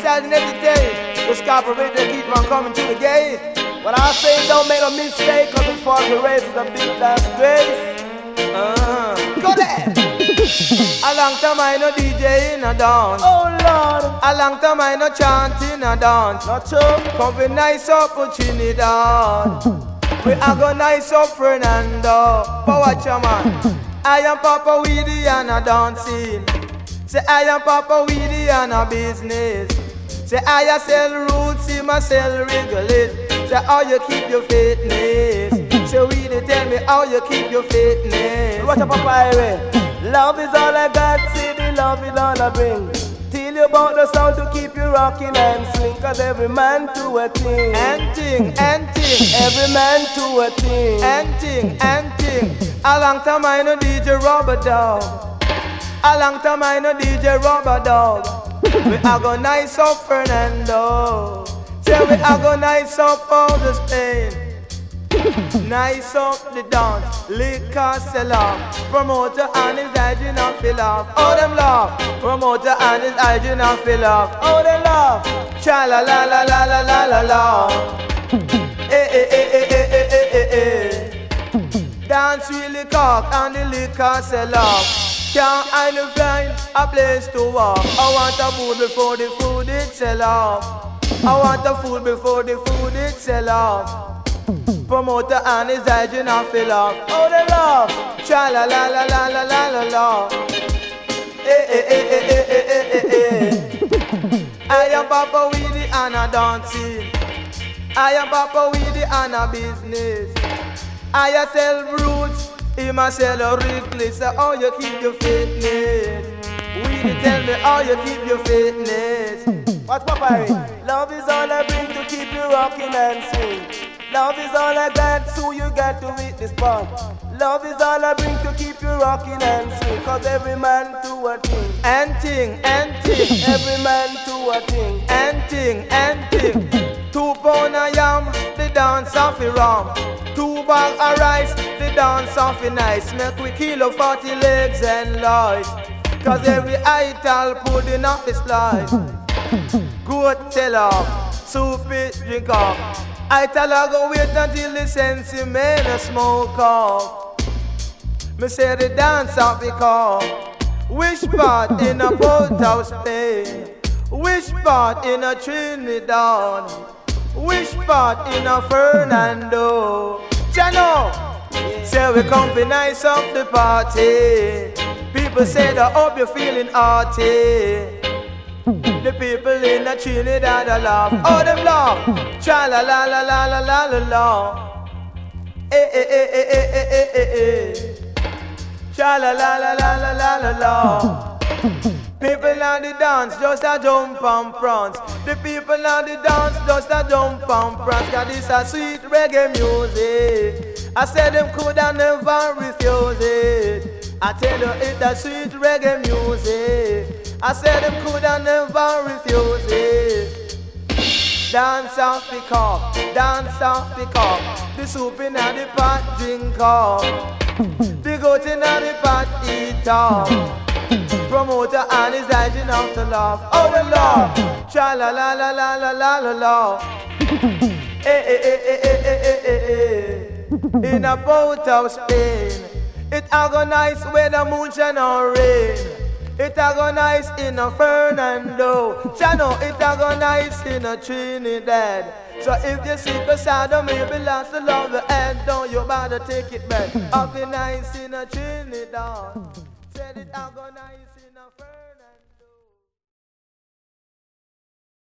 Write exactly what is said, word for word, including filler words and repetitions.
doesn't hesitate. The scarper they keep on coming to the gate. But I say don't make a mistake, cause the fall the race is a big last grace. Uh-huh. Go there. A long time I no D J in a dance. Oh Lord. A long time I no chant in a dance. Not true. Come be nice up for Trinidad. We are go nice up Fernando. But watch your man. I am Papa Weedy and a dancing. Say I am Papa Weedy and a business. Say I sell roots, him a sell regulate. Say how you keep your fitness. Say Weedy tell me how you keep your fitness. Watch out, Papa Irie. Love is all I got, see the love is all I bring. Tell you about the sound to keep you rocking and swing. Cause every man to a thing. And ting, and ting. Every man to a thing. And ting, and ting. A long time I no D J Rubber Dog. A long time I no D J Rubber Dog. We are go nice up Fernando. Say we are go nice up all the Spain. Nice up the dance, liquor sell off. Promoter and his hygiene and fill off. Oh them laugh. Promoter and his hygiene and fill off. Oh they laugh. Cha la la la la la la la la. Eh eh eh eh eh eh eh eh. Dance really cock and the liquor sell off. Can't I find a place to walk. I want a food before the food it sell off. I want a food before the food it sell off. Promoter and his hygiene and fill off. Oh they love. Cha la la la la la la la la. Eh eh eh eh eh eh eh eh eh. I am Papa Weedy and a dancing. I am Papa Weedy and a business. I sell roots, him a sell a Wrigley. So how you keep your fitness? Weedy tell me how you keep your fitness. Watch Papa Irie. Love is all I bring to keep you rocking and swing. Love is all I got, so you got to hit this part. Love is all I bring to keep you rocking and swing. Cause every man to a thing. And ting, and ting. Every man to a thing. And ting, and ting. Two pound of yam, the dance off the rum. Two bag of rice, the dance off the nice. Make we kilo forty legs and lies. Cause every ital pudding off the slice. Goat tell off, soup it drink off. I tell her go wait until the sense you made a smoke off. Me say the dance off the car. Which part in a boathouse Spain? Which part in a Trinidad? Which part in a Fernando? Chano, yeah. Say we come be nice up the party. People say that hope you're feeling hearty. The people in the Trinidad a laugh. Oh them laugh. Cha la la la la la la la la. Eh eh eh eh eh eh eh eh eh. Cha la la la la la la la la. People on the dance just a jump and prance. The people on the dance just a jump and prance. Cause this a sweet reggae music. I said them coulda never refuse it. I tell you it's a sweet reggae music. I said them coulda never refuse it. Dance off the cup, dance off the cup. The soup in the pot drink up. The goat in the pot eat up. Promoter and his hygiene off the laugh. Oh the laugh. Cha la la la la la la la la. Eh eh eh eh eh eh eh eh eh. In a boat of Spain, it agonize whether moonshine or rain. It agonize in a Fernando. Chano, it agonize in a Trinidad. So if you see beside them, maybe lost the love the end. Don't you bother take it back. Agonize in a Trinidad. Said it agonize in a Fernando.